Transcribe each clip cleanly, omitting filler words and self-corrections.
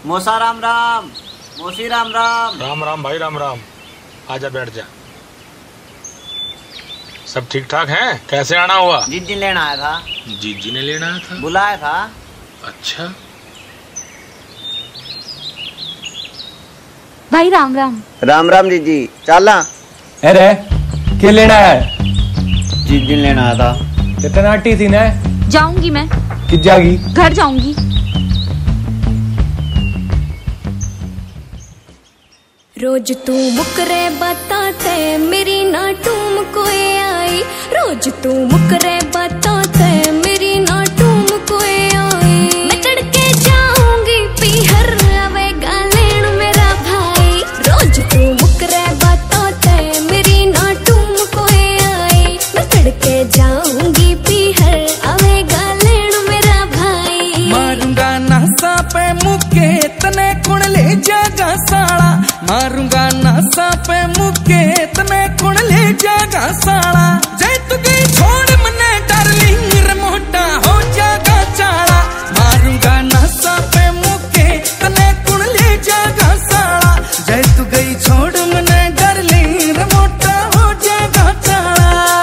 मौसा राम राम, मौसी राम राम। राम राम भाई राम राम। आजा बैठ जा। सब ठीक ठाक हैं? कैसे आना हुआ? जीजी लेना आया था। जीजी ने लेना आया था? बुलाया था। अच्छा भाई राम राम। राम राम जीजी। चला अरे क्या लेना है? जीजी लेना आया था। कितना आटी थी ना? जाऊंगी मैं। किस जागी? घर जाऊंगी। रोज तू मुकरे बताते मेरी ना टूम कोई आई। रोज तू मुकरे बताते मेरी ना टूम कोई आई। मैं तड़के जाऊंगी पीहर आवेगा लेन मेरा भाई। रोज तू मुकरे बताते मेरी ना टूम कोई आई। मैं तड़के जाऊंगी पीहर आवेगा लेन मेरा भाई। मारूंगा नासा पे मुके तने कुण ले जागा साला। मारूंगा नासा पे मुके तने कुण ले जागा साला। जय तू गई छोड़ मने डार्लिंग रिमोटा हो जागा चाला। मारूंगा नासा पे मुके तने कुण ले जागा साला। जय तू गई छोड़ मने डार्लिंग रिमोटा हो जागा चाला।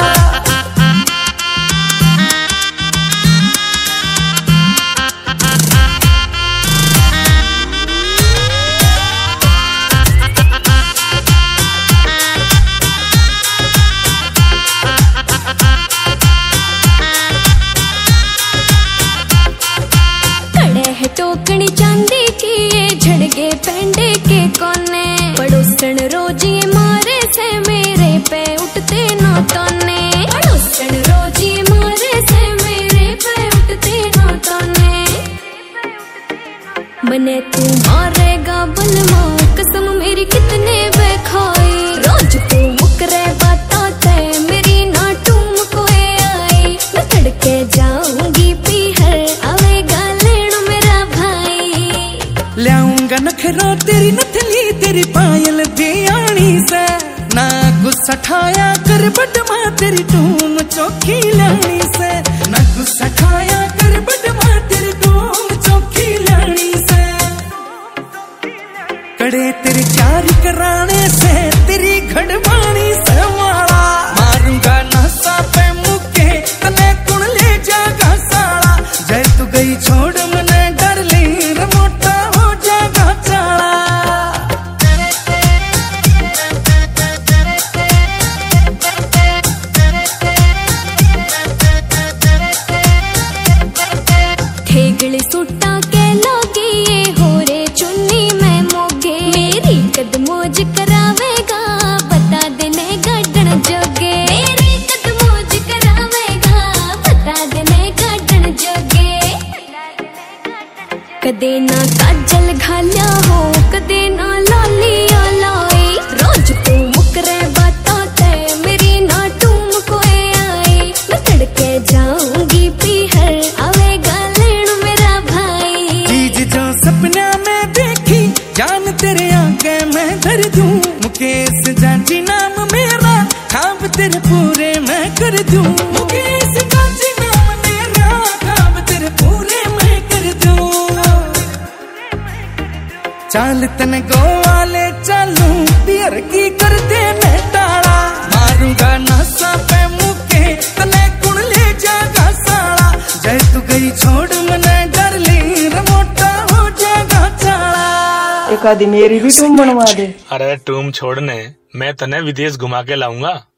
टोकनी चांदी की ये झड़गे पेंडे के कोने। पड़ोसन रोज ये मारे से मेरे पे उठते नौतने। पड़ोसन रोज ये मारे से मेरे पे उठते नौतने। मने तू मारेगा बलमा कसम मेरी कितने बेखाई। रोज तू मुकरे बताते मेरी ना टूम कोई आई। मैं तड़के जाऊंगी पीहर आवेगा ल्याऊंगा नखरो तेरी नथली तेरी पायल बेआनी से। ना गुस्सा ठाया कर बडमा तेरी टूम चौकी लानी से। ना गुस्सा ठाया कर बडमा तेरी टूम चौकी लानी से। कड़े तेरे चार कराने से तेरी घड़वानी से वाला। मारूंगा नासा पे मुके तने कुण ले जागा साला। जय तू गई छोड़ मने डार्लिंग रिमोटा सुट्टा के लोगी ये हो रे चुन्नी में मोगे। मेरी कदमोज करावेगा बता देने गाडन जोगे। मेरी कदमोज करावेगा बता देने गाडन जोगे। कदे ना काजल घाल्या हो कदे ना लालिया लाई। रोज तू मुकरे बताते मेरी ना टूम कोई आई। मैं तड़के जाऊंगी पीहर आवेगा सपना में देखी जान तेरे आगे मैं धर दूं। मुकेश जांची नाम मेरा खाब तेरे पूरे मैं कर दूं। मुकेश जांची नाम मेरा खाब तेरे पूरे मैं कर दूं। चाल तन गोवाले चालू पियर की कर दे मैं टाला। मारूंगा नासा पे मुके तने कुण ले जागा साला। जय तू गई छोड़ मने डार्लिंग रिमोटा हो जागा चाला। एक आदि मेरी भी टूम बनवा दे। अरे टूम छोड़ने मैं तने विदेश घुमा के लाऊंगा।